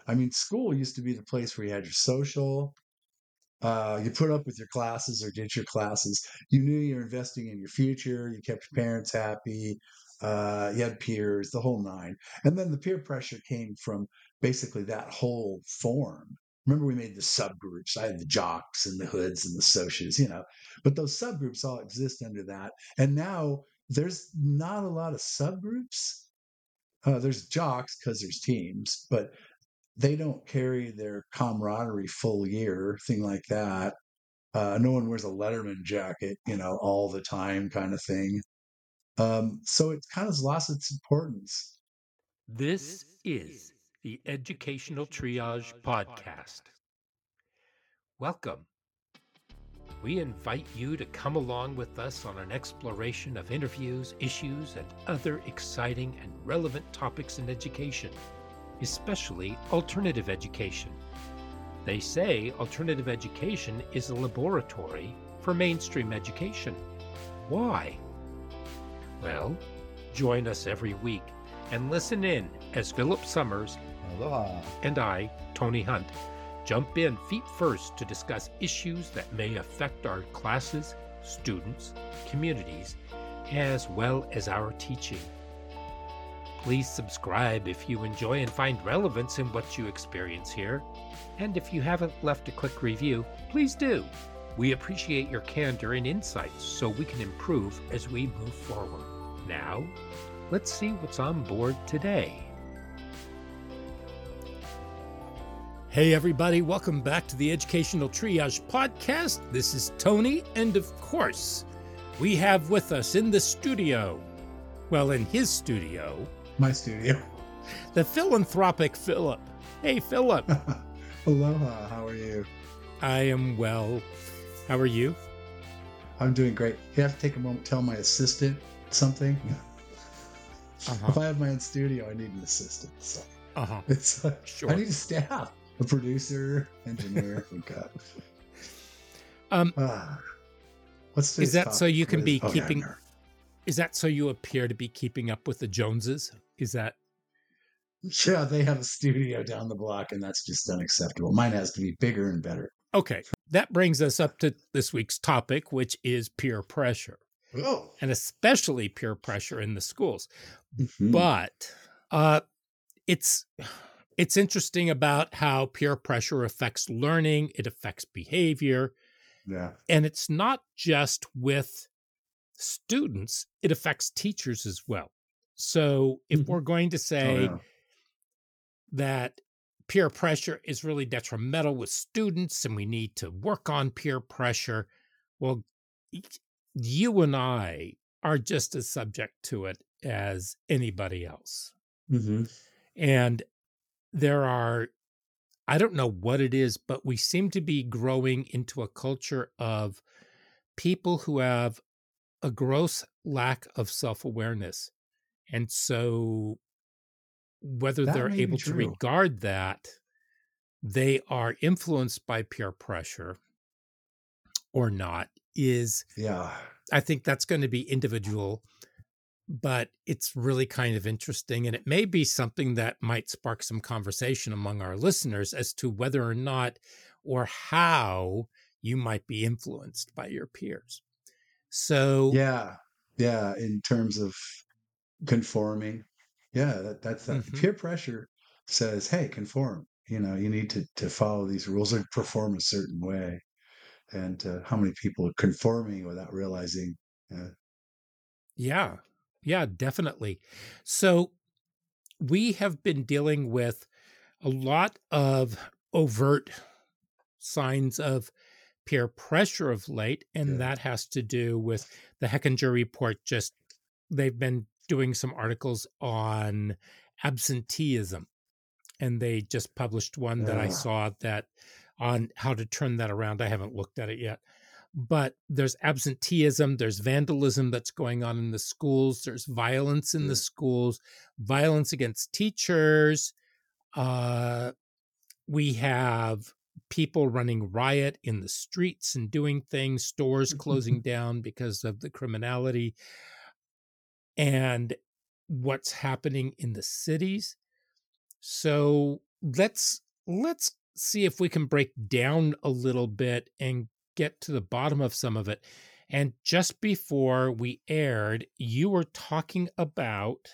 I mean, school used to be the place where you had your social, you put up with your classes or did your classes. You knew you were investing in your future. You kept your parents happy. You had peers, the whole nine. And then the peer pressure came from basically that whole form. Remember, we made the subgroups. I had the jocks and the hoods and the socias, but those subgroups all exist under that. And now there's not a lot of subgroups. There's jocks because there's teams, but they don't carry their camaraderie full year, thing like that. No one wears a Letterman jacket, all the time, kind of thing. So it kind of lost its importance. This is the Educational Triage Podcast. Welcome. We invite you to come along with us on an exploration of interviews, issues, and other exciting and relevant topics in education, especially alternative education. They say alternative education is a laboratory for mainstream education. Why? Well, join us every week and listen in as Philip Summers Aloha. and I, Tony Hunt, jump in feet first to discuss issues that may affect our classes, students, communities, as well as our teaching. Please subscribe if you enjoy and find relevance in what you experience here. And if you haven't left a quick review, please do. We appreciate your candor and insights so we can improve as we move forward. Now, let's see what's on board today. Hey everybody, welcome back to the Educational Triage Podcast. This is Tony, and of course, we have with us in the studio, well, in his studio, My studio. the philanthropic Philip. Hey Philip. Aloha. How are you? I am well. How are you? I'm doing great. You have to take a moment to tell my assistant something. If I have my own studio, I need an assistant. So it's Sure. I need a staff, a producer, engineer. What's Is that so you can be yeah, keeping? no. Is that so you appear to be keeping up with the Joneses? Is that? Yeah, they have a studio down the block, and that's just unacceptable. Mine has to be bigger and better. Okay, that brings us up to this week's topic, which is peer pressure, Oh, and especially peer pressure in the schools. Mhm. But it's interesting about how peer pressure affects learning, it affects behavior, yeah. and it's not just with students, it affects teachers as well. So if Mhm. we're going to Oh, say yeah. that peer pressure is really detrimental with students and we need to work on peer pressure, well, you and I are just as subject to it as anybody else. Mhm. And there are, I don't know what it is, but we seem to be growing into a culture of people who have a gross lack of self-awareness. And so whether That they're may be able to true. regard that they are influenced by peer pressure or not is, Yeah. I think that's going to be individual, but it's really kind of interesting. And it may be something that might spark some conversation among our listeners as to whether or not or how you might be influenced by your peers. So, Yeah. Yeah. In terms of conforming. Yeah, that's that. mhm. Peer pressure says, hey, conform. You need to follow these rules or perform a certain way. And how many people are conforming without realizing? Yeah, yeah, definitely. So we have been dealing with a lot of overt signs of peer pressure of late, and Yeah. that has to do with the Hechinger report. Just they've been doing some articles on absenteeism, and they just published one that I Yeah. saw that on how to turn that around. I haven't looked at it yet. But there's absenteeism, there's vandalism that's going on in the schools, there's violence in the Yeah. schools, violence against teachers. We have people running riot in the streets and doing things, stores closing down because of the criminality, and what's happening in the cities. So let's see if we can break down a little bit and get to the bottom of some of it. And just before we aired, you were talking about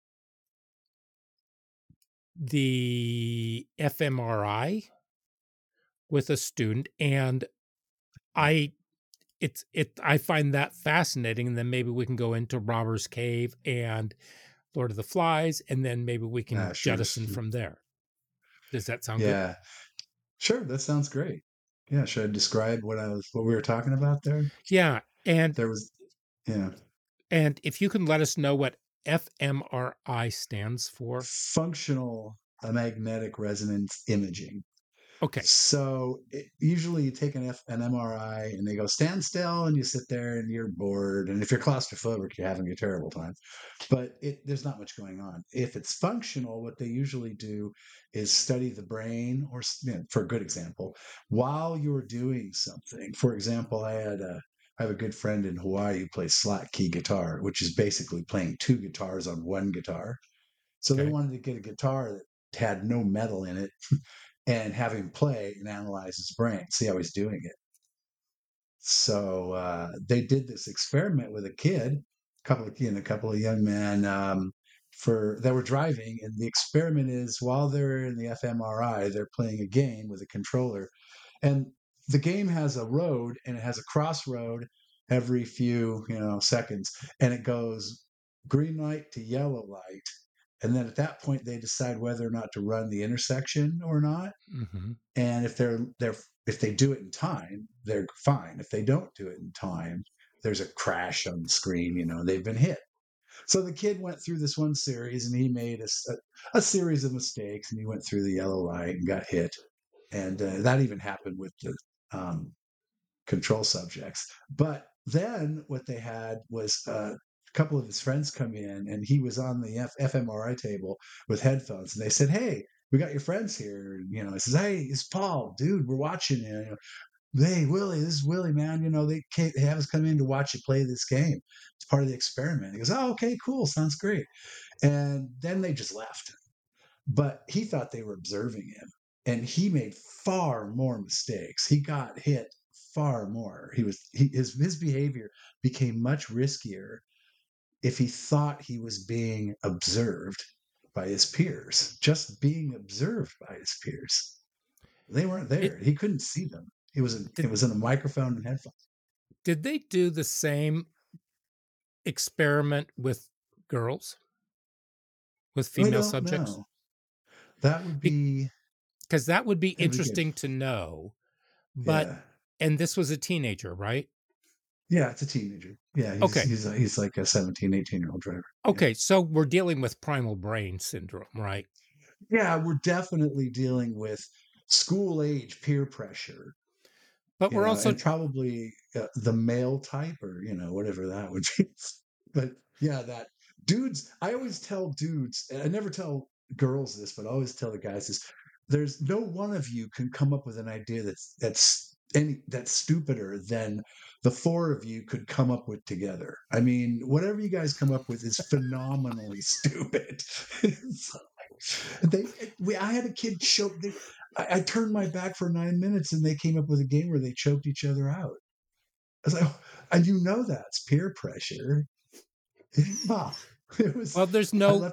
the fMRI with a student, and I find that fascinating. And then maybe we can go into Robber's Cave and Lord of the Flies, and then maybe we can Sure. jettison from there. Does that sound good? Yeah. Sure, that sounds great. Yeah, should I describe what we were talking about there? Yeah. And There was yeah. if you can let us know what fMRI stands for. Functional magnetic resonance imaging. Okay. So usually you take an MRI and they go stand still and you sit there and you're bored. And if you're claustrophobic, you're having a terrible time. But there's not much going on. If it's functional, what they usually do is study the brain, or for a good example, while you're doing something. For example, I have a good friend in Hawaii who plays slot key guitar, which is basically playing two guitars on one guitar. So they wanted to get a guitar that had no metal in it and have him play and analyze his brain, see how he's doing it. So they did this experiment with a kid, a couple of young men that were driving, and the experiment is while they're in the fMRI, they're playing a game with a controller, and the game has a road and it has a crossroad every few seconds, and it goes green light to yellow light. And then at that point, they decide whether or not to run the intersection or not. Mm-hmm. And if they do it in time, they're fine. If they don't do it in time, there's a crash on the screen. They've been hit. So the kid went through this one series, and he made a series of mistakes, and he went through the yellow light and got hit. And that even happened with the control subjects. But then what they had was a couple of his friends come in, and he was on the fMRI table with headphones, and they said, "Hey, we got your friends here." And, he says, "Hey, it's Paul, dude. We're watching you. Hey, Willie, this is Willie, man. They have us come in to watch you play this game. It's part of the experiment." He goes, "Oh, okay, cool. Sounds great." And then they just left. But he thought they were observing him, and he made far more mistakes. He got hit far more. His behavior became much riskier if he thought he was being observed by his peers, just being observed by his peers. They weren't there. He couldn't see them. It was in a microphone and headphones. Did they do the same experiment with girls, with female subjects? Know. That would be because that would be interesting to know. But and this was a teenager, right? Yeah, it's a teenager. Yeah, he's like a 17, 18-year-old driver. Okay, so we're dealing with primal brain syndrome, right? Yeah, we're definitely dealing with school age peer pressure. But we're also probably the male type, or whatever that would be. But yeah, that dudes. I always tell dudes. I never tell girls this, but I always tell the guys this. There's no one of you can come up with an idea that's stupider than the four of you could come up with together. I mean, whatever you guys come up with is phenomenally stupid. I had a kid choke. I turned my back for 9 minutes, and they came up with a game where they choked each other out. I was like, and that's peer pressure. It was, well, there's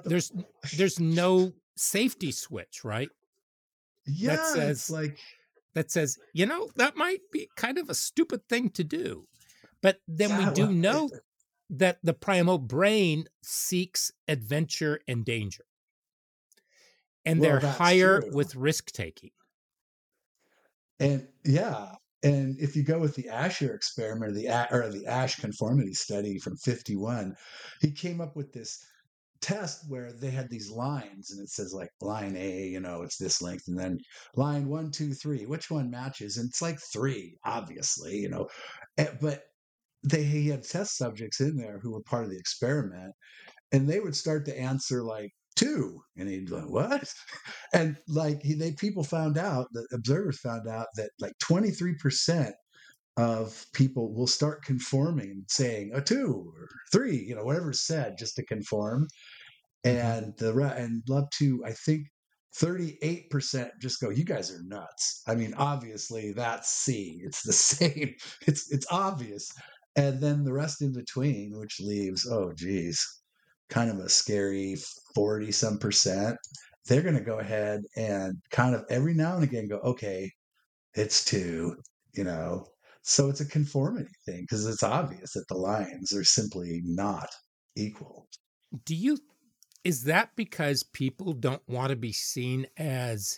no safety switch, right? Yeah, that says, that might be kind of a stupid thing to do. But then we do know that the primal brain seeks adventure and danger. And they're higher with risk-taking. And and if you go with the Asher experiment, or the Ash conformity study from 1951, he came up with this test where they had these lines, and it says like line A, it's this length, and then line 1, 2, 3, which one matches? And it's like 3, obviously, but he had test subjects in there who were part of the experiment, and they would start to answer like 2, and he'd be like, what? And like observers found out that like 23% of people will start conforming and saying a 2 or 3, whatever's said, just to conform. And up to, I think 38% just go, you guys are nuts. I mean, obviously that's C. It's the same. It's obvious. And then the rest in between, which leaves, oh geez, kind of a scary 40 some percent. They're going to go ahead and kind of every now and again go, okay, it's two, you know. So it's a conformity thing because it's obvious that the lines are simply not equal. Do you, is that because people don't want to be seen as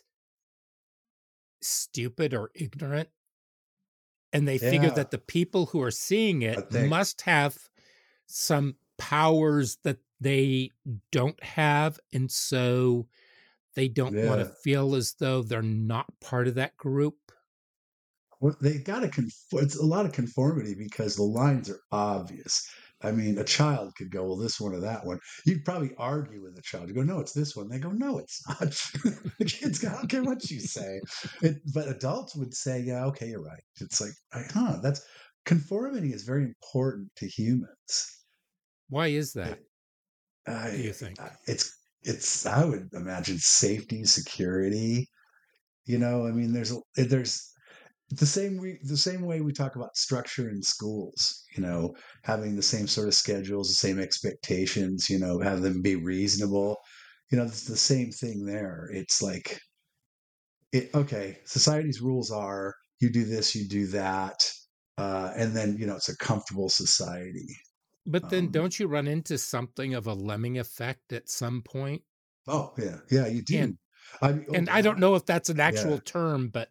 stupid or ignorant? And they figure Yeah, that the people who are seeing I it think. must have some powers that they don't have. And so they don't want to Yeah. feel as though they're not part of that group. Well, they got to conform. It's a lot of conformity because the lines are obvious. I mean, a child could go, well, this one or that one. You'd probably argue with a child. You go, no, it's this one. They go, no, it's not. The kids go, I don't care what you say. But adults would say, yeah, okay, you're right. It's like, that's conformity is very important to humans. Why is that, It, do I, you think? it's, I would imagine safety, security. I mean, there's the same way we talk about structure in schools, having the same sort of schedules, the same expectations, have them be reasonable. It's the same thing there. It's like okay, society's rules are you do this, you do that, and then it's a comfortable society. But then um, don't you run into something of a lemming effect at some point? oh yeah, yeah, you And do. I mean, oh I don't yeah, know if that's an yeah. actual term, but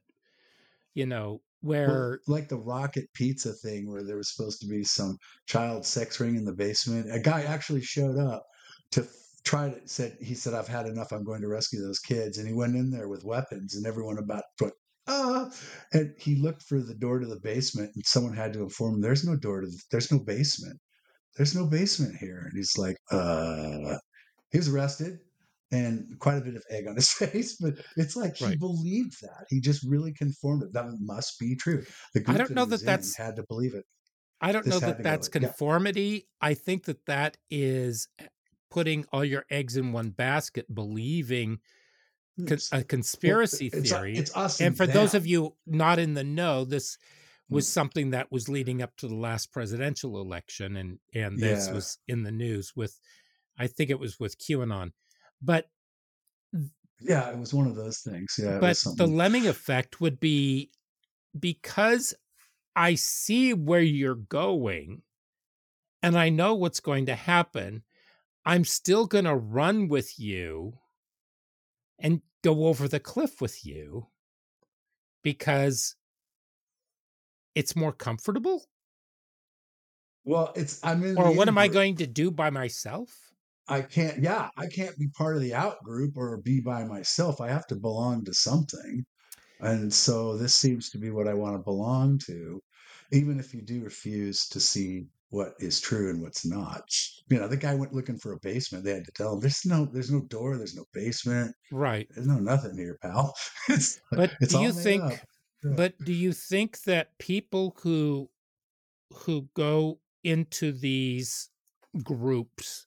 Well, where like the rocket pizza thing where there was supposed to be some child sex ring in the basement. A guy actually showed up to try to said, I've had enough. I'm going to rescue those kids. And he went in there with weapons and everyone about went, ah, and he looked for the door to the basement and someone had to inform him there's no there's no basement. There's no basement here. And he's like, he was arrested and quite a bit of egg on his face, but it's like he right. believed that. He just really conformed it. That must be true. The I group don't that know he was that in that's had to believe it. I don't This know had that to that's go. Yeah. conformity. I think that that is putting all your eggs in one basket, believing a Well, conspiracy theory. it's us And and for those of them. you not in the know, this was Mm, something that was leading up to the last presidential election, and this yeah. was in the news with, I think it was with QAnon. But Yeah. It was one of those things. Yeah. It was but the something. lemming effect would be because I see where you're going and I know what's going to happen. I'm still going to run with you and go over the cliff with you because it's more comfortable. Well, I'm in Or the what in am I group. going to do by myself? I can't be part of the out group or be by myself. I have to belong to something. And so this seems to be what I want to belong to, even if you do refuse to see what is true and what's not. The guy went looking for a basement. They had to tell him there's no door, there's no basement, Right. there's no nothing here, pal. It's But it's all made up. Yeah. do you think that people who go into these groups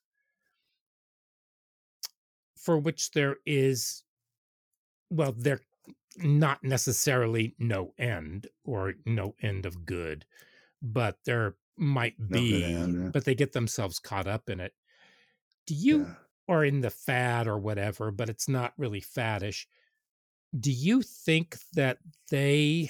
for which there is, well, there not necessarily no end or no end of good, but there might No good be, end. but they get themselves caught up in it. Do you, Yeah. or in the fad or whatever, but it's not really faddish. Do you think that they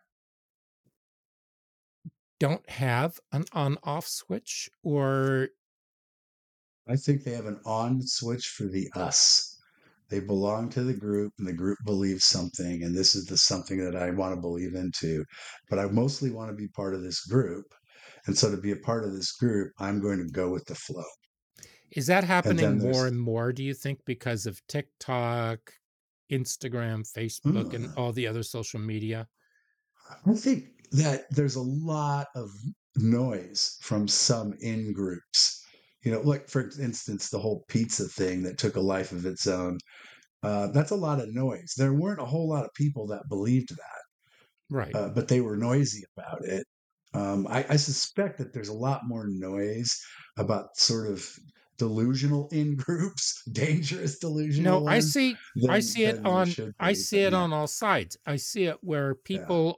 don't have an on off switch, or I think they have an on switch for the us. They belong to the group and the group believes something. And this is the something that I want to believe into. But I mostly want to be part of this group. And so to be a part of this group, I'm going to go with the flow. is that And happening then more there's, and more, do you think, because of TikTok, Instagram, Facebook, and uh, all the other social media? I think that there's a lot of noise from some in groups. Like for instance, the whole pizza thing that took a life of its own. That's a lot of noise. There weren't a whole lot of people that believed that, Right. but they were noisy about it. I suspect that there's a lot more noise about sort of delusional in groups, dangerous delusional No, ones, I see it then there on should I be. see But it yeah, on all sides. I see it where yeah, people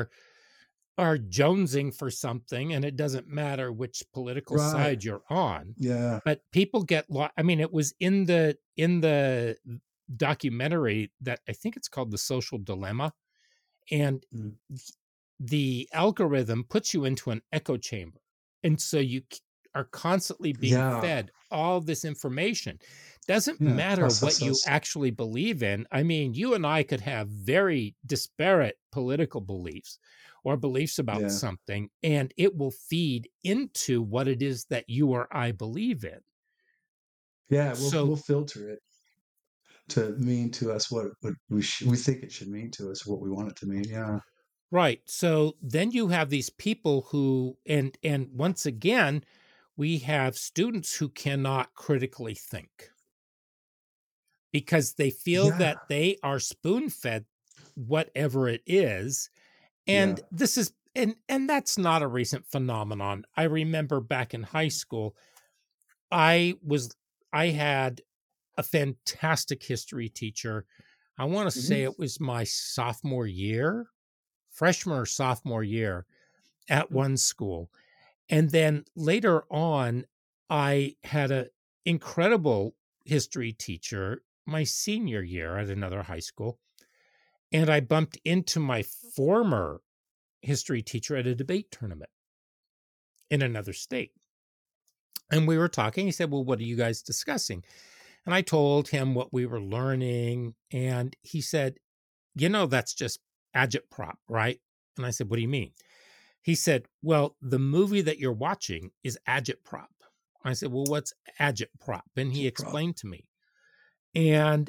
are jonesing for something, and it doesn't matter which political right, side you're on, yeah, but people get I mean, it was in the documentary that I think it's called The Social Dilemma, and mm, the algorithm puts you into an echo chamber, and so are constantly being yeah, fed all this information. Doesn't yeah. matter what Plus, you actually believe in. I mean, you and I could have very disparate political beliefs or beliefs about yeah, something, and it will feed into what it is that you or I believe in. yeah. We'll So filter it to mean to us what we think it should mean to us, what we want it to mean. Yeah, right. So then you have these people who and once again, we have students who cannot critically think because they feel yeah, that they are spoon-fed whatever it is. yeah. And this is and that's not a recent phenomenon. I remember back in high school, I was I had a fantastic history teacher. I want to say Mhm. it was my sophomore year, freshman or sophomore year at one school. And then later on, I had an incredible history teacher my senior year at another high school. And I bumped into my former history teacher at a debate tournament in another state. And we were talking. He said, "Well, what are you guys discussing?" And I told him what we were learning. And he said, "That's just agitprop, right?" And I said, "What do you mean?" He said, "Well, the movie that you're watching is agitprop." I said, "Well, what's agitprop?" And he Prop. explained to me. And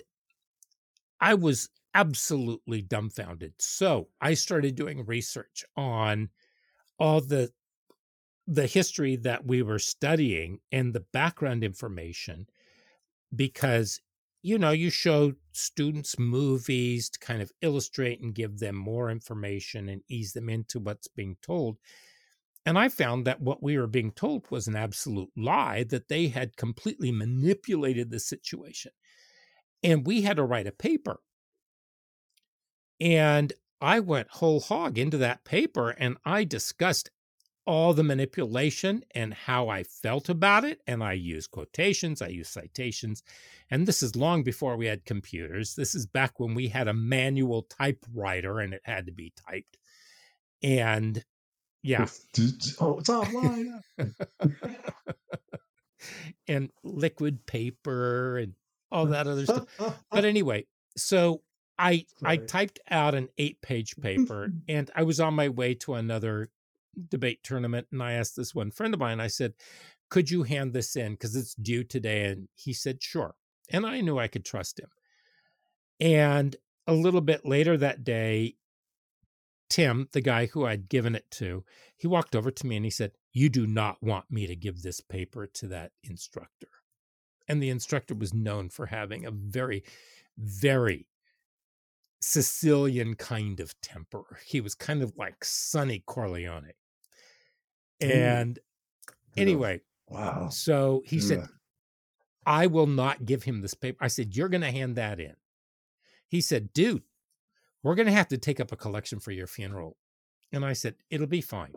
I was absolutely dumbfounded. So I started doing research on all the history that we were studying and the background information because you show students movies to kind of illustrate and give them more information and ease them into what's being told. And I found that what we were being told was an absolute lie, that they had completely manipulated the situation. And we had to write a paper. And I went whole hog into that paper and I discussed all the manipulation and how I felt about it. And I use quotations, I use citations. And this is long before we had computers. This is back when we had a manual typewriter and it had to be typed. And yeah. Oh, it's offline. And liquid paper and all that other stuff. But anyway, so I typed out an 8-page paper and I was on my way to another debate tournament and I asked this one friend of mine, I said, "Could you hand this in? Because it's due today." And he said, "Sure." And I knew I could trust him. And a little bit later that day, Tim, the guy who I'd given it to, he walked over to me and he said, "You do not want me to give this paper to that instructor." And the instructor was known for having a very, very Sicilian kind of temper. He was kind of like Sonny Corleone. Ooh, And ugh, anyway, wow. so he said, Ugh. "I will not give him this paper." I said, "You're going to hand that in." He said, "Dude, we're going to have to take up a collection for your funeral." And I said, "It'll be fine."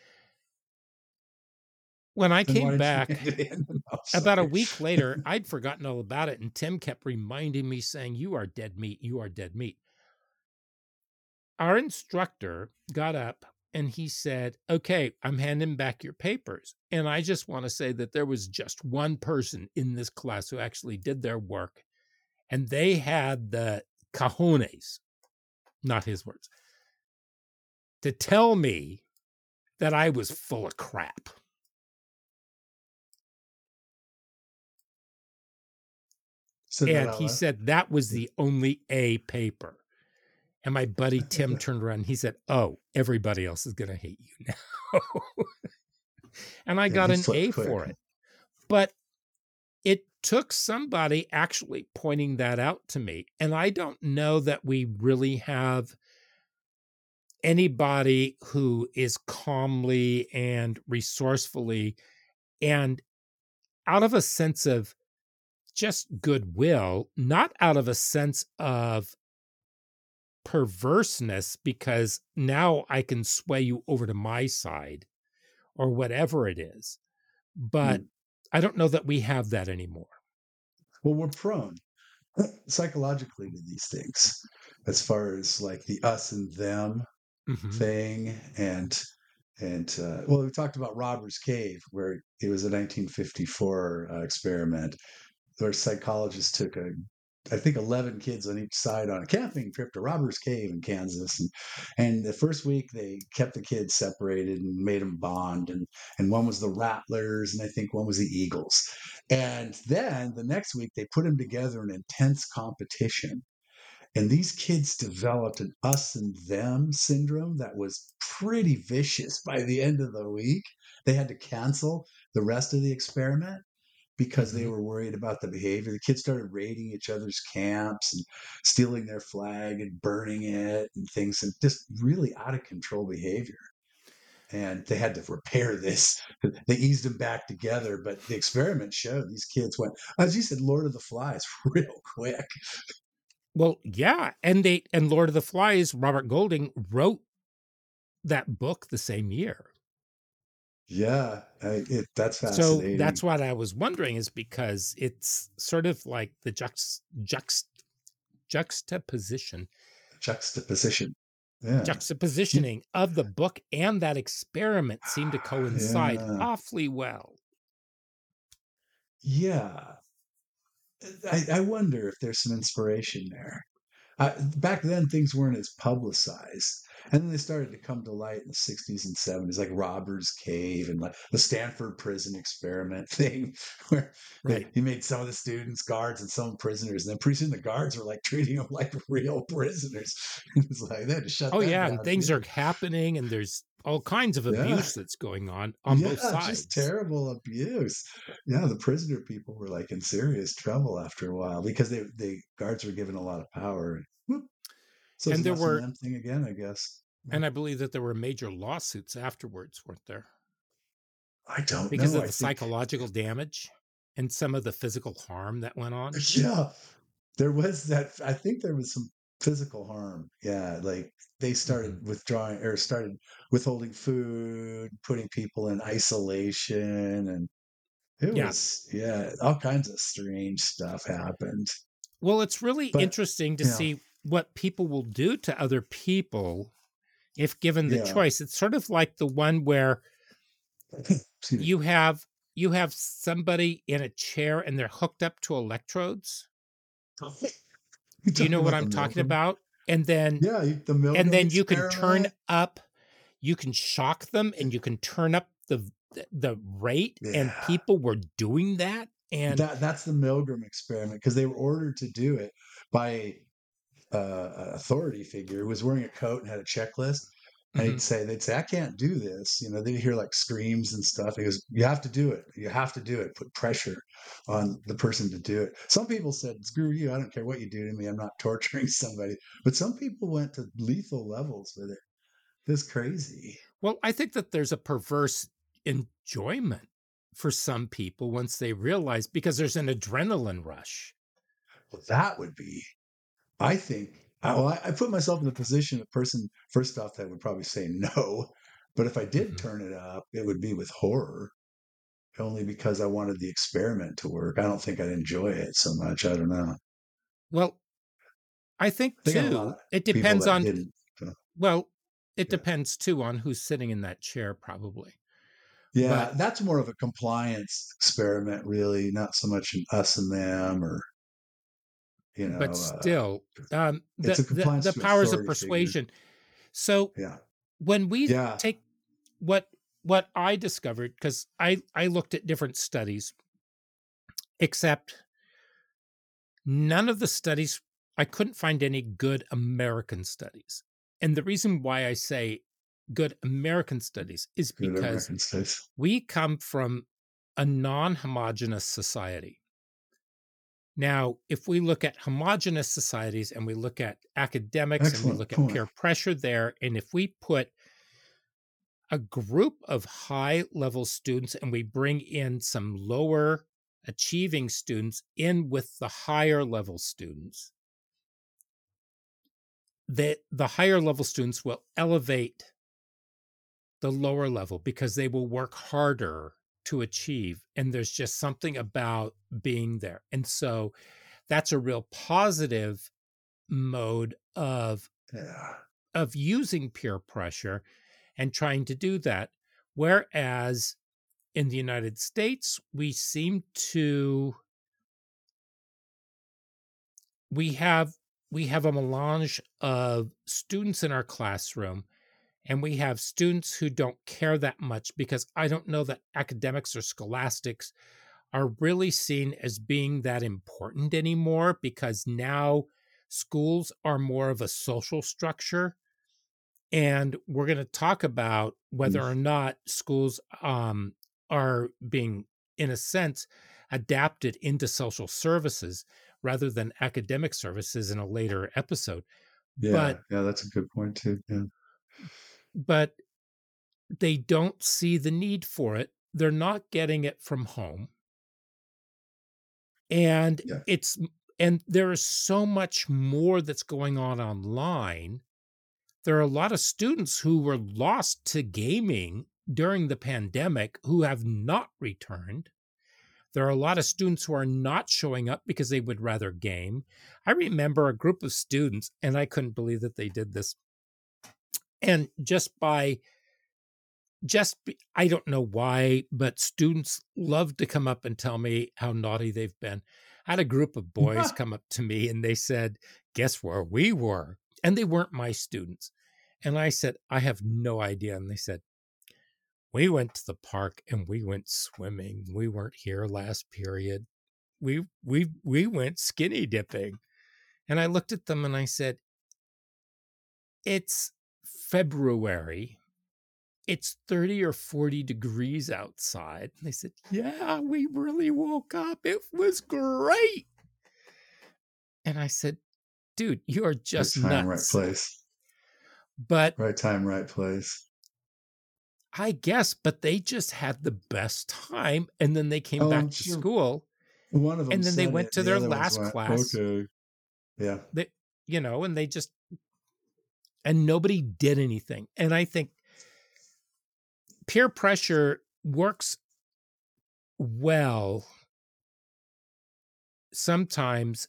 When I Then why came didn't you back hand it in? I'm about a sorry. week later, I'd forgotten all about it. And Tim kept reminding me, saying, "You are dead meat. You are dead meat." Our instructor got up and he said, "Okay, I'm handing back your papers." And I just want to say that there was just one person in this class who actually did their work, and they had the cojones, not his words, to tell me that I was full of crap. Said that And out he loud. said that was the only A paper. And my buddy Tim turned around and he said, "Oh, everybody else is going to hate you now." And I Yeah, got he an flipped A quick. for it. But it took somebody actually pointing that out to me. And I don't know that we really have anybody who is calmly and resourcefully and out of a sense of just goodwill, not out of a sense of perverseness, because now I can sway you over to my side or whatever it is. But I don't know that we have that anymore. Well, we're prone psychologically to these things, as far as like the us and them thing, and well, we talked about Robbers Cave, where it was a 1954 experiment where psychologists took I think 11 kids on each side on a camping trip to Robbers Cave in Kansas, and the first week they kept the kids separated and made them bond, and one was the Rattlers, and I think one was the Eagles, and then the next week they put them together in intense competition. And these kids developed an us and them syndrome that was pretty vicious by the end of the week. They had to cancel the rest of the experiment because they were worried about the behavior. The kids started raiding each other's camps and stealing their flag and burning it and things, and just really out of control behavior. And they had to repair this. They eased them back together, but the experiment showed these kids went, as you said, Lord of the Flies, real quick. Well, yeah, and Lord of the Flies, Robert Golding wrote that book the same year. Yeah, that's fascinating. So that's what I was wondering, is because it's sort of like the juxtaposition. Yeah. Juxtapositioning of the book and that experiment seem to coincide awfully well. Yeah. I wonder if there's some inspiration there. Back then, things weren't as publicized. And then they started to come to light in the 60s and 70s, like Robbers Cave and like the Stanford prison experiment thing, where he made some of the students guards and some prisoners. And then pretty soon the guards were like treating them like real prisoners. It's like they had to shut that down. And things are happening, and there's all kinds of abuse that's going on both sides. Just terrible abuse. Yeah, the prisoner people were like in serious trouble after a while because the guards were given a lot of power. So and there were thing again, I guess. And I believe that there were major lawsuits afterwards, weren't there? I don't know. Because of the psychological damage and some of the physical harm that went on. Yeah, there was that. I think there was some physical harm. Yeah, like they started withdrawing or started withholding food, putting people in isolation, and it was all kinds of strange stuff happened. Well, it's really interesting to see what people will do to other people if given the choice. It's sort of like the one where you have somebody in a chair and they're hooked up to electrodes. Do you know what I'm talking about? And then you can turn up, you can shock them, and you can turn up the rate, and people were doing that. And that's the Milgram experiment, because they were ordered to do it by an authority figure who was wearing a coat and had a checklist. And they'd say, I can't do this. You know, they'd hear like screams and stuff. He goes, you have to do it. You have to do it. Put pressure on the person to do it. Some people said, screw you. I don't care what you do to me. I'm not torturing somebody. But some people went to lethal levels with it. It's crazy. Well, I think that there's a perverse enjoyment for some people once they realize, because there's an adrenaline rush. Well, that would be, I think, I put myself in the position of person, first off, that would probably say no. But if I did turn it up, it would be with horror, only because I wanted the experiment to work. I don't think I'd enjoy it so much. I don't know. Well, I think too, it depends on, it depends too on who's sitting in that chair, probably. Yeah, but that's more of a compliance experiment, really, not so much us and them, or, you know. But still, the powers of persuasion. Figure. So when we take what I discovered, because I looked at different studies, except none of the studies, I couldn't find any good American studies. And the reason why I say good American studies is because we come from a non-homogeneous society. Now, if we look at homogeneous societies and we look at academics and we look at peer pressure there, and if we put a group of high-level students and we bring in some lower achieving students in with the higher level students, that the higher level students will elevate the lower level because they will work harder to achieve. And there's just something about being there. And so that's a real positive mode of using peer pressure and trying to do that. Whereas in the United States, we have a melange of students in our classroom, and we have students who don't care that much, because I don't know that academics or scholastics are really seen as being that important anymore, because now schools are more of a social structure. And we're going to talk about whether or not schools are being, in a sense, adapted into social services rather than academic services in a later episode. Yeah, that's a good point too. Yeah. But they don't see the need for it. They're not getting it from home. And there is so much more that's going on online. There are a lot of students who were lost to gaming during the pandemic who have not returned. There are a lot of students who are not showing up because they would rather game. I remember a group of students, and I couldn't believe that they did this. And I don't know why, but students love to come up and tell me how naughty they've been. I had a group of boys come up to me and they said, "Guess where we were?" And they weren't my students. And I said, "I have no idea." And they said, "We went to the park and we went swimming. We weren't here last period. We went skinny dipping." And I looked at them and I said, "It's February. It's 30 or 40 degrees outside." And they said, "Yeah, we really woke up. It was great." And I said, "Dude, you are just right time, nuts." Right place. But right time, right place. I guess, but they just had the best time. And then they came back to school. One of them and then they went it, to the their other last went, class. Okay. Yeah. And they just, and nobody did anything. And I think peer pressure works well sometimes,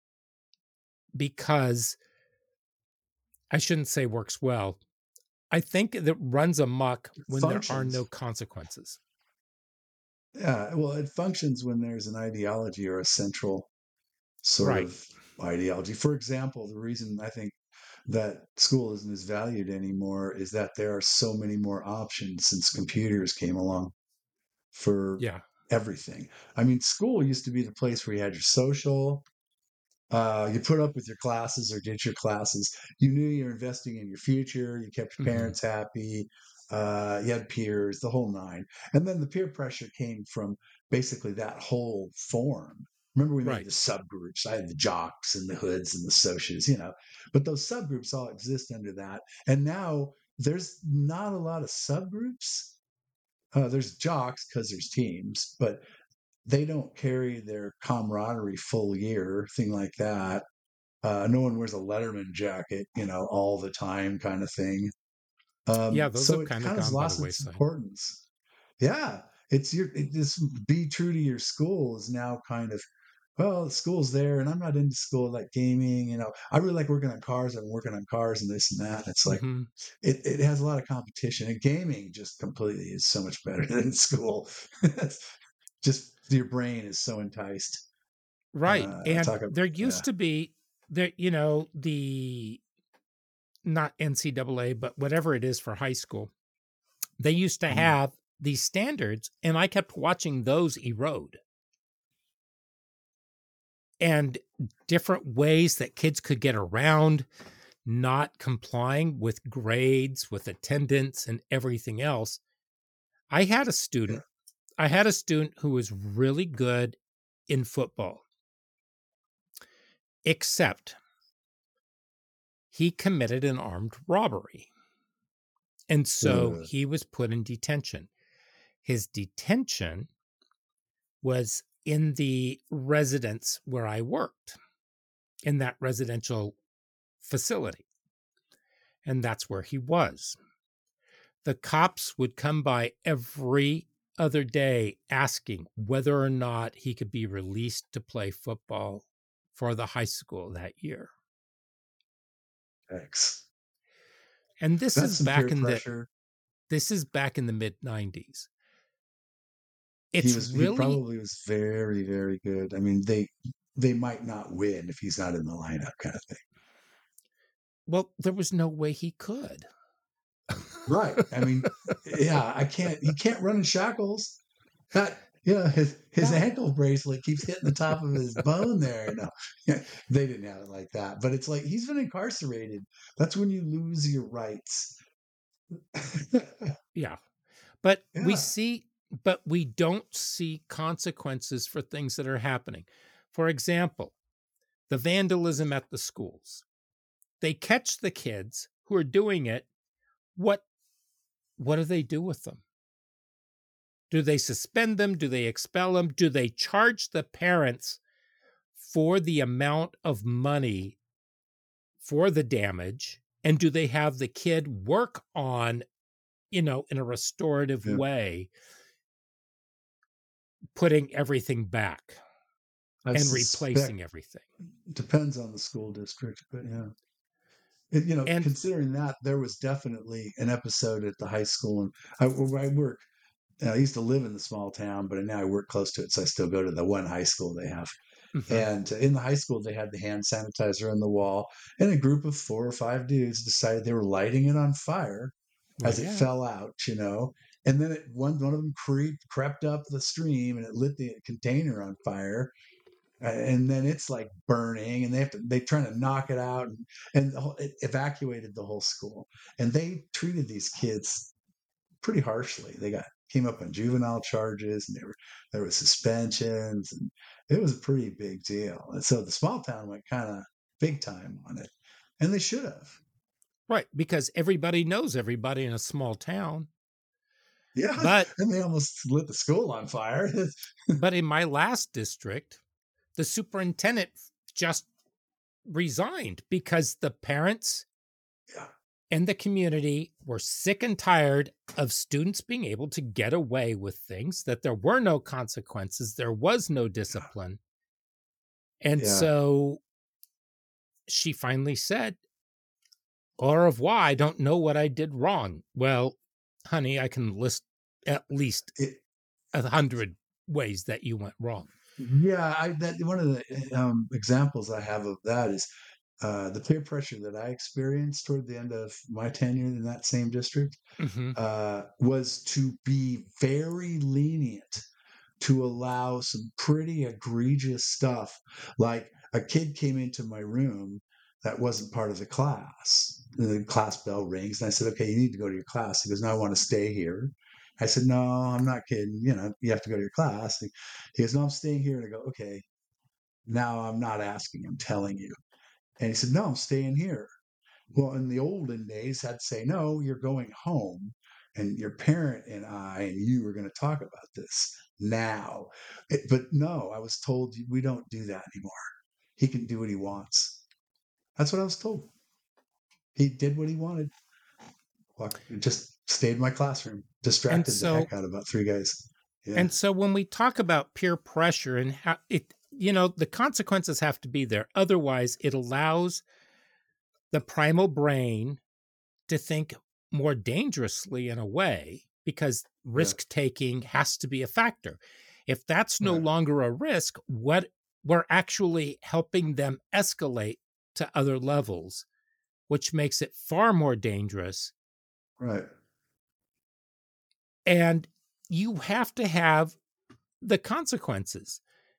because I shouldn't say works well. I think that runs amok when there are no consequences. Yeah, well, it functions when there's an ideology or a central sort of ideology. For example, the reason I think that school isn't as valued anymore is that there are so many more options since computers came along for everything. I mean, school used to be the place where you had your social, you put up with your classes or did your classes. You knew you were investing in your future. You kept your parents happy. You had peers, the whole nine. And then the peer pressure came from basically that whole form. Remember, we made the subgroups. I had the jocks and the hoods and the socias, but those subgroups all exist under that. And now there's not a lot of subgroups. There's jocks because there's teams, but they don't carry their camaraderie full year, thing like that. No one wears a Letterman jacket, all the time, kind of thing. Those So have it kind of kind of gone by lost the its wayside. importance. Yeah, this be true to your school is now kind of, well, the school's there, and I'm not into school, like gaming. I really like working on cars. I'm working on cars and this and that. It's like it has a lot of competition, and gaming just completely is so much better than school. Just your brain is so enticed. Right. And there used to be the not NCAA, but whatever it is for high school, they used to have these standards, and I kept watching those erode. And different ways that kids could get around not complying with grades, with attendance, and everything else. I had a student who was really good in football, except he committed an armed robbery. And so he was put in detention. His detention was in the residence where I worked, in that residential facility. And that's where he was. The cops would come by every other day asking whether or not he could be released to play football for the high school that year. Thanks. And this That's is some back peer in pressure. the mid 90s. He probably was very, very good. I mean, they might not win if he's not in the lineup, kind of thing. Well, there was no way he could. Right. I mean, yeah, he can't run in shackles. His ankle bracelet keeps hitting the top of his bone there. No, they didn't have it like that. But it's like he's been incarcerated. That's when you lose your rights. Yeah. But Yeah. we don't see consequences for things that are happening. For example, the vandalism at the schools. They catch the kids who are doing it. What do they do with them? Do they suspend them? Do they expel them? Do they charge the parents for the amount of money for the damage? And do they have the kid work on, in a restorative Yeah. way, putting everything back and replacing everything? Depends on the school district, but yeah. And Considering that, there was definitely an episode at the high school, and where I work. I used to live in the small town, but now I work close to it, so I still go to the one high school they have. mhm, And in the high school, they had the hand sanitizer on the wall, and a group of 4 or 5 dudes decided they were lighting it on fire well, as it yeah. fell out, And then one of them crept up the stream and it lit the container on fire. And then it's like burning, and they trying to knock it out, and it evacuated the whole school. And they treated these kids pretty harshly. They came up on juvenile charges, and there were suspensions, and it was a pretty big deal. And so the small town went kind of big time on it, and they should have. Right, because everybody knows everybody in a small town. Yeah, But and they almost lit the school on fire. but in my last district, the superintendent just resigned because the parents Yeah, and the community were sick and tired of students being able to get away with things, that there were no consequences, there was no discipline. And yeah. so she finally said, au revoir, I don't know what I did wrong. Well, honey, I can list at least It, 100 ways that you went wrong. yeah, that one of the examples I have of that is the peer pressure that I experienced toward the end of my tenure in that same district Mm-hmm. was to be very lenient, to allow some pretty egregious stuff. Like a kid came into my room that wasn't part of the class. The class bell rings, and I said, "Okay, you need to go to your class." He goes, "No, I want to stay here." I said, "No, I'm not kidding. You have to go to your class." He goes, "No, I'm staying here." And I go, "Okay, now I'm not asking, I'm telling you." And he said, "No, I'm staying here." Well, in the olden days, had to say, "No, you're going home, and your parent and I and you are going to talk about this now." But no, I was told we don't do that anymore. He can do what he wants. That's what I was told. He did what he wanted. Just stayed in my classroom, And distracted the so heck out of about 3 guys. Yeah, And so when we talk about peer pressure and how the consequences have to be there. Otherwise, it allows the primal brain to think more dangerously in a way, because yeah, risk taking has to be a factor. If that's no right, longer a risk, what we're actually helping them escalate to other levels, which makes it far more dangerous. right. And you have to have the consequences.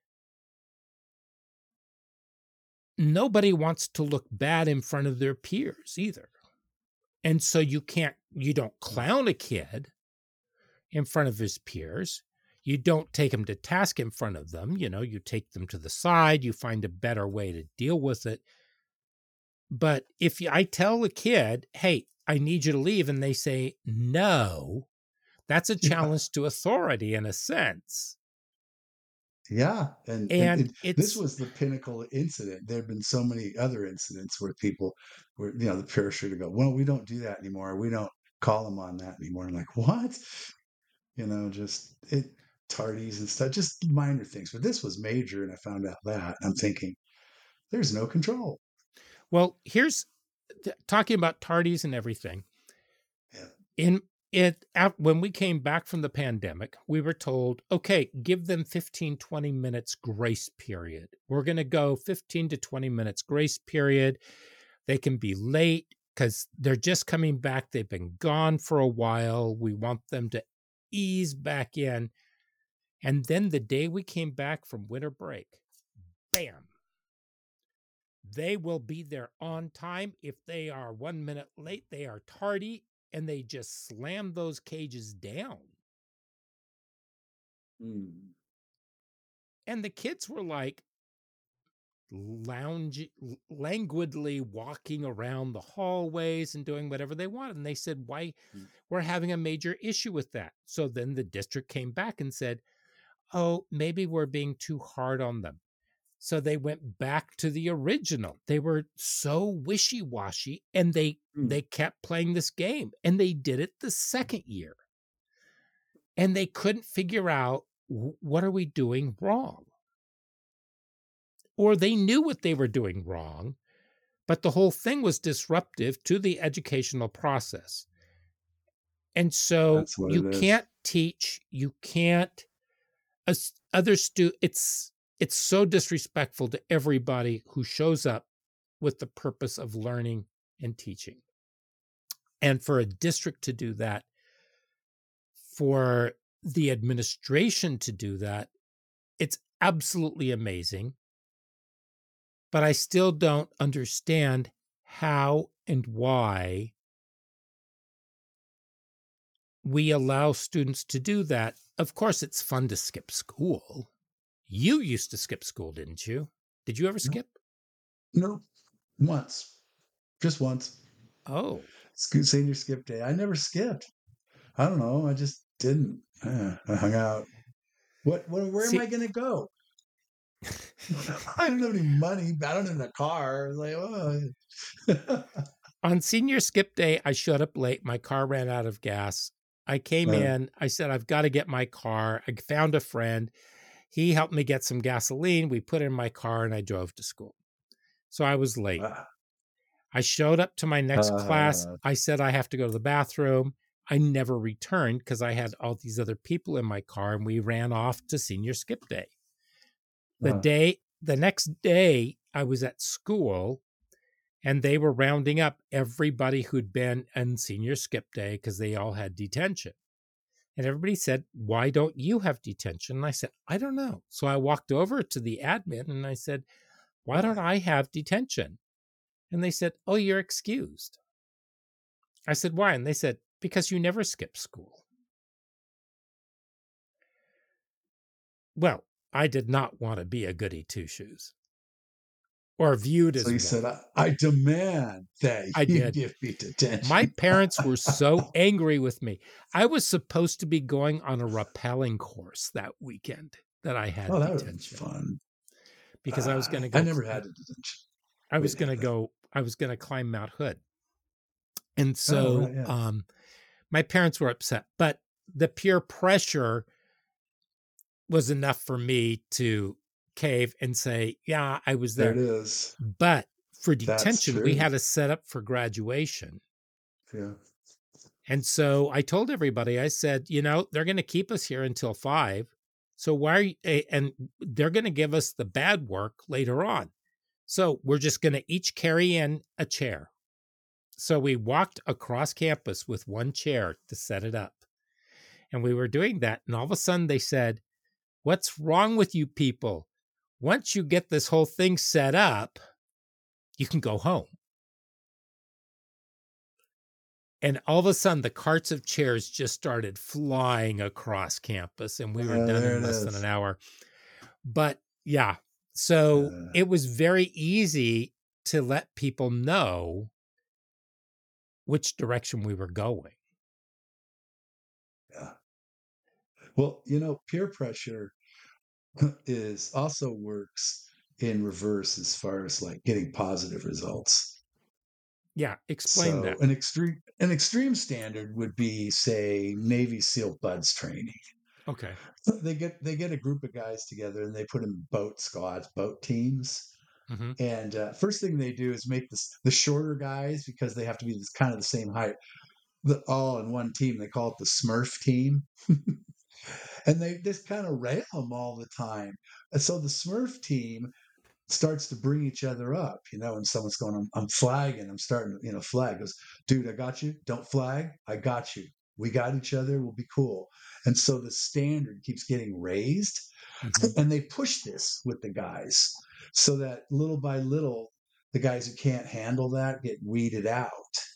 Nobody wants to look bad in front of their peers either. And so you don't clown a kid in front of his peers. You don't take him to task in front of them. You take them to the side, you find a better way to deal with it. But if I tell a kid, hey, I need you to leave, and they say no, that's a Yeah, challenge to authority in a sense. Yeah, and And this it's, was the pinnacle incident. There have been so many other incidents where people were, the parachuter go, "Well, we don't do that anymore. We don't call them on that anymore." I'm like, "What?" Just tardies and stuff, just minor things. But this was major, and I found out that. I'm thinking, there's no control. well, here's talking about tardies and everything. Yeah. In when we came back from the pandemic, we were told, okay, give them 15, 20 minutes grace period. We're going to go 15 to 20 minutes grace period. They can be late because they're just coming back. They've been gone for a while. We want them to ease back in. And then the day we came back from winter break, bam, they will be there on time. If they are 1 minute late, they are tardy, and they just slam those cages down. Mm. And the kids were like languidly walking around the hallways and doing whatever they wanted. And they said, why? Mm. We're having a major issue with that. So then the district came back and said, oh, maybe we're being too hard on them. So they went back to the original. They were so wishy-washy, and they kept playing this game, and they did it the second year. And they couldn't figure out, what are we doing wrong? Or they knew what they were doing wrong, but the whole thing was disruptive to the educational process. And so That's what you it is. can't teach, you can't it's so disrespectful to everybody who shows up with the purpose of learning and teaching. And for a district to do that, for the administration to do that, it's absolutely amazing. But I still don't understand how and why we allow students to do that. Of course, it's fun to skip school. You used to skip school, didn't you? Did you ever No, skip? no, once, just once. Oh, Senior skip day. I never skipped. I don't know. I just didn't. I hung out. Where am I see, going to go? I don't have any money. I don't have a car. Like, oh. on senior skip day, I showed up late. My car ran out of gas. I came in. I said, I've got to get my car. I found a friend. He helped me get some gasoline. We put it in my car and I drove to school. So I was late. I showed up to my next class. I said, I have to go to the bathroom. I never returned because I had all these other people in my car, and we ran off to senior skip day. The next day, I was at school, and they were rounding up everybody who'd been in senior skip day because they all had detention. And everybody said, why don't you have detention? And I said, I don't know. So I walked over to the admin and I said, why don't I have detention? And they said, oh, you're excused. I said, why? And they said, because you never skip school. Well, I did not want to be a goody two shoes or viewed So as you one. said, I demand that I you did. give me detention. My parents were so angry with me. I was supposed to be going on a rappelling course that weekend that I had Oh, that would have been detention fun. because I was going to I go. never had a detention. I was going to go. I was going to climb Mount Hood, and Oh, so right, yeah. my parents were upset. But the peer pressure was enough for me to cave and say, yeah, I was There there. it is. But for That's detention, we true. had a setup for graduation. Yeah. And so I told everybody, I said, they're going to keep us here until 5. So why are you, and they're going to give us the bad work later on. So we're just going to each carry in a chair. So we walked across campus with one chair to set it up. And we were doing that. And all of a sudden they said, what's wrong with you people? Once you get this whole thing set up, you can go home. And all of a sudden, the carts of chairs just started flying across campus, and we were done There in it less than is. an hour. But yeah, so it was very easy to let people know which direction we were going. Yeah. Well, peer pressure. is also works in reverse as far as like getting positive results. Yeah, explain So that. an extreme standard would be, say, Navy SEAL BUDS training. Okay. They get a group of guys together and they put them in boat squads, boat teams. Hmm. And first thing they do is make the shorter guys, because they have to be this kind of the same height, all in one team. They call it the Smurf team, and they just kind of rail them all the time. And so the Smurf team starts to bring each other up, and someone's going, I'm flagging, I'm starting to, flag. Goes, dude, I got you. Don't flag. I got you. We got each other. We'll be cool. And so the standard keeps getting raised, Hmm. and they push this with the guys so that little by little, the guys who can't handle that get weeded out.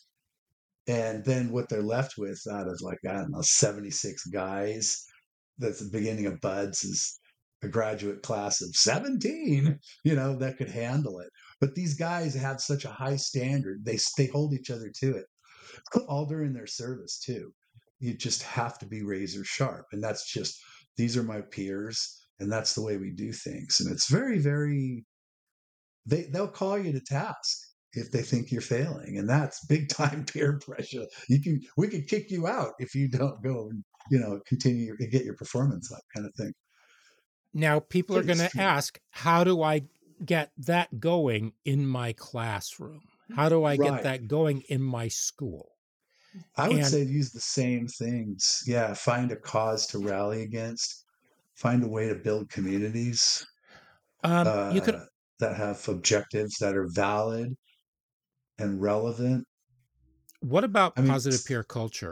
And then what they're left with out of, like, I don't know, 76 guys, that's the beginning of BUDS, is a graduate class of 17, that could handle it. But these guys have such a high standard, they hold each other to it all during their service too. You just have to be razor sharp. And that's just, these are my peers, and that's the way we do things. And it's very, very, they'll call you to task if they think you're failing, and that's big time peer pressure. We could kick you out if you don't go and continue to get your performance up, kind of thing. Now, people are Pretty going to extreme. ask, how do I get that going in my classroom? How do I get Right. that going in my school? I would And say use the same things. Yeah, find a cause to rally against, find a way to build communities you could, uh, that have objectives that are valid and relevant. what about I mean, positive peer culture?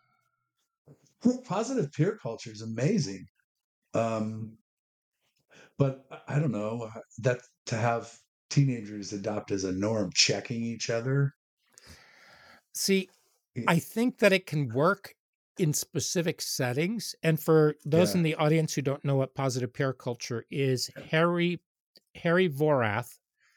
positive peer culture is amazing. Um, but I don't know that to have teenagers adopt as a norm, checking each other. See, I think that it can work in specific settings. And for those in Yeah. the audience who don't know what positive peer culture is, Harry Vorath,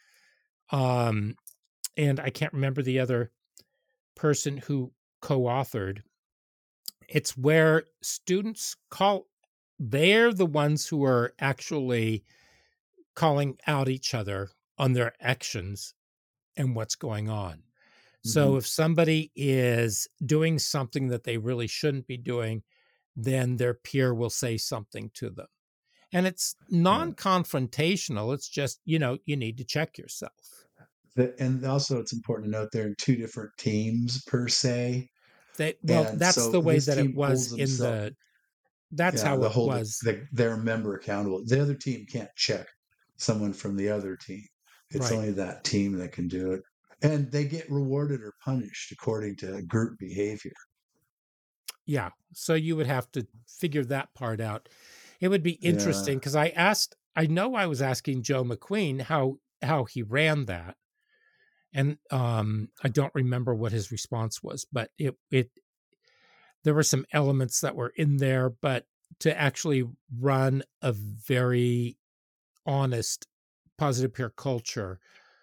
um, and I can't remember the other person who co-authored. It's where students they're the ones who are actually calling out each other on their actions and what's going on. So Hmm. if somebody is doing something that they really shouldn't be doing, then their peer will say something to them. And it's Yeah. non-confrontational. It's just, you need to check yourself. And also, it's important to note they're in two different teams per se, Well, and that's so the way this that it team was holds in themselves. that's Yeah, how they'll it hold was. their member accountable. The other team can't check someone from the other team. It's Right. only that team that can do it, and they get rewarded or punished according to group behavior. Yeah. So you would have to figure that part out. It would be Yeah. interesting because I know I was asking Joe McQueen how he ran that. And I don't remember what his response was, but it there were some elements that were in there, but to actually run a very honest positive peer culture,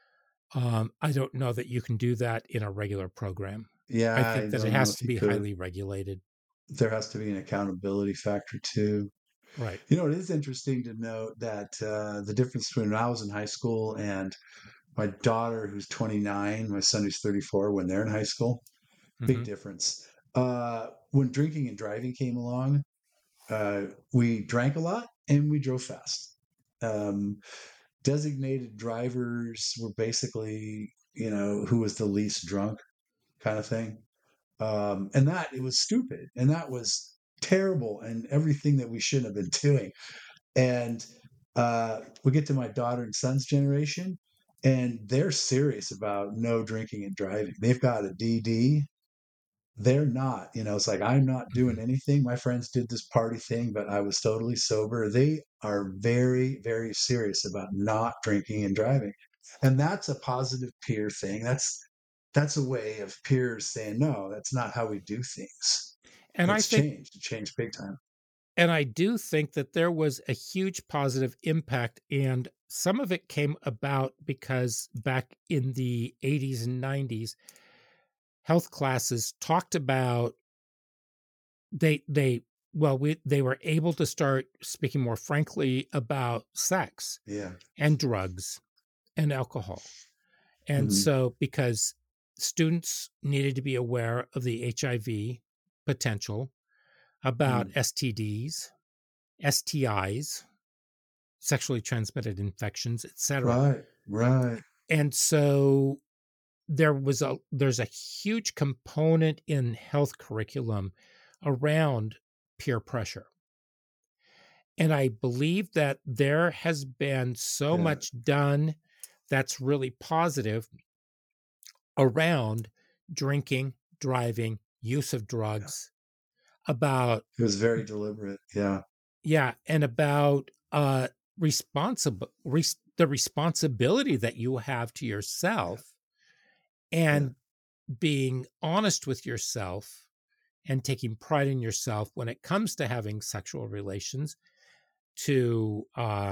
I don't know that you can do that in a regular program. I Yeah, I think that it don't know has if to you be could. highly regulated. There has to be an accountability factor too. Right. It is interesting to note that the difference between when I was in high school and my daughter, who's 29, my son, who's 34, when they're in high school, big Hmm. difference. When drinking and driving came along, we drank a lot and we drove fast. Um, Designated drivers were basically, who was the least drunk, kind of thing. And that, it was stupid, and that was terrible, and everything that we shouldn't have been doing. And we get to my daughter and son's generation, and they're serious about no drinking and driving. They've got a DD. They're not, it's like, I'm not Hmm. doing anything. My friends did this party thing, but I was totally sober. They are very, very serious about not drinking and driving. And that's a positive peer thing. That's a way of peers saying, no, that's not how we do things. And I It's think changed. It changed big time. and I do think that there was a huge positive impact, and some of it came about because back in the 80s and 90s, health classes talked about they they were able to start speaking more frankly about sex Yeah. and drugs and alcohol. And Mhm. so, because students needed to be aware of the HIV potential, about Mm. STDs, STIs, sexually transmitted infections, etc. Right. Right. And so there's a huge component in health curriculum around peer pressure. And I believe that there has been so Yeah. much done that's really positive around drinking, driving, use of Yeah. drugs, about, It was very deliberate. Yeah. yeah, and about the responsibility that you have to Yeah. yourself, Yeah. and being honest with yourself and taking pride in yourself when it comes to having sexual relations, to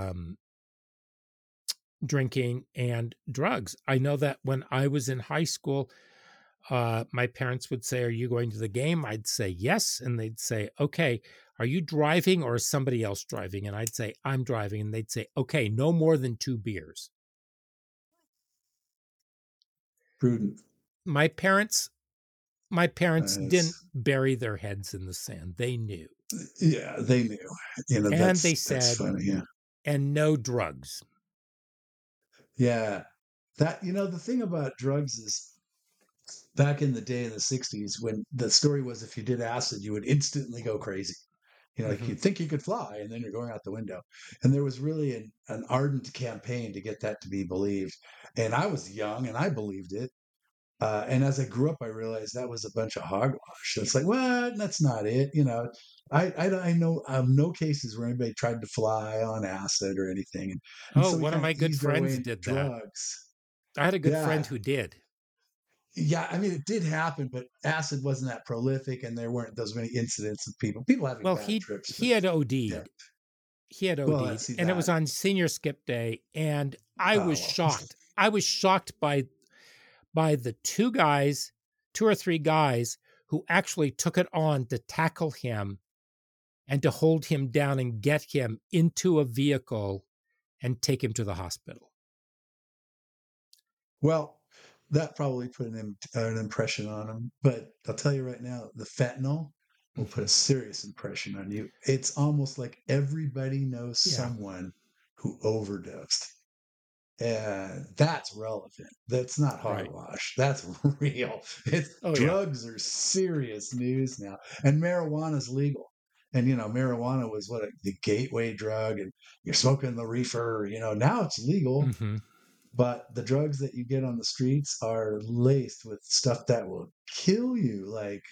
drinking and drugs. I know that when I was in high school, my parents would say, "Are you going to the game?" I'd say yes. And they'd say, "Okay, are you driving or is somebody else driving?" And I'd say, "I'm driving." And they'd say, "Okay, no more than 2 beers." Prudent. My parents, my parents didn't It's, bury their heads in the sand. They knew. yeah, they knew. You know, And they that's said, funny. Yeah. "And no drugs." Yeah. That, the thing about drugs is back in the day in the 60s, when the story was if you did acid, you would instantly go crazy. Like Hmm. you'd think you could fly and then you're going out the window. And there was really an ardent campaign to get that to be believed. And I was young and I believed it. And as I grew up, I realized that was a bunch of hogwash. It's like, what? That's not it. I know of no cases where anybody tried to fly on acid or anything. And Oh, so we one of kind of my good eased our way friends into did that. drugs. I had a good friend Yeah. who did. Yeah. I mean, it did happen, but acid wasn't that prolific and there weren't those many incidents of people having Well, bad trips. But he had yeah. OD'd. He had Well, let's OD'd, see and it that. was on senior skip day, and I Oh, was well. shocked. I was shocked by the two or three guys who actually took it on to tackle him and to hold him down and get him into a vehicle and take him to the hospital. Well, that probably put an impression on them. But I'll tell you right now, the fentanyl will put Hmm. a serious impression on you. It's almost like everybody knows Yeah. someone who overdosed. And that's relevant. That's not Right. hogwash. That's real. It's Oh yeah. drugs are serious news now. And marijuana's legal. And marijuana was the gateway drug, and you're smoking the reefer, now it's legal, Hmm. but the drugs that you get on the streets are laced with stuff that will kill you.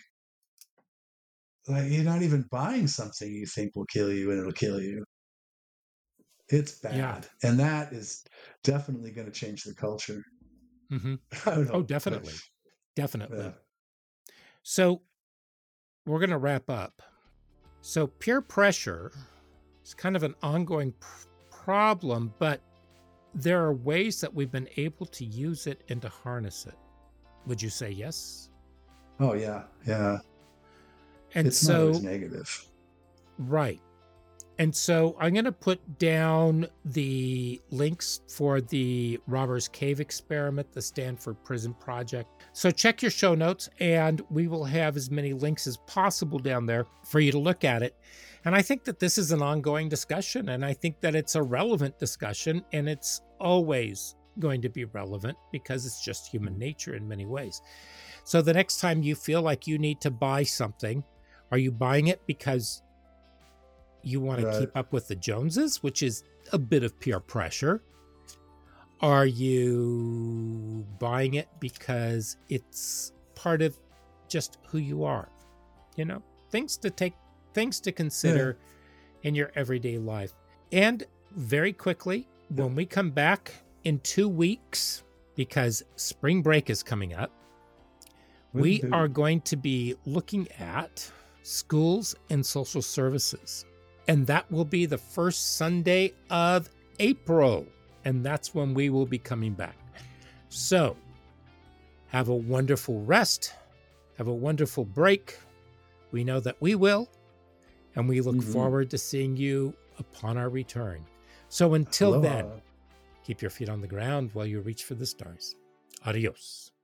Like you're not even buying something you think will kill you and it'll kill you. It's Yeah. bad. And that is definitely going to change the culture. Hmm. I would Oh, hope. But definitely. yeah. Definitely. So we're going to wrap up. So peer pressure is kind of an ongoing problem, but there are ways that we've been able to use it and to harness it. Would you say yes? Oh yeah. Yeah. And It's not always so, negative. right. And so I'm going to put down the links for the Robbers Cave experiment, the Stanford Prison Project. So check your show notes, and we will have as many links as possible down there for you to look at it. And I think that this is an ongoing discussion, and I think that it's a relevant discussion, and it's always going to be relevant because it's just human nature in many ways. So the next time you feel like you need to buy something, are you buying it because you want to Right. keep up with the Joneses, which is a bit of peer pressure? Are you buying it because it's part of just who you are? Things to Yeah. consider in your everyday life. And very quickly, Yeah. when we come back in 2 weeks, because spring break is coming up, we Woohoo. are going to be looking at schools and social services. And that will be the first Sunday of April. And that's when we will be coming back. So have a wonderful rest. Have a wonderful break. We know that we will. and we look Mhm. forward to seeing you upon our return. So until then, Aloha. keep your feet on the ground while you reach for the stars. Adios.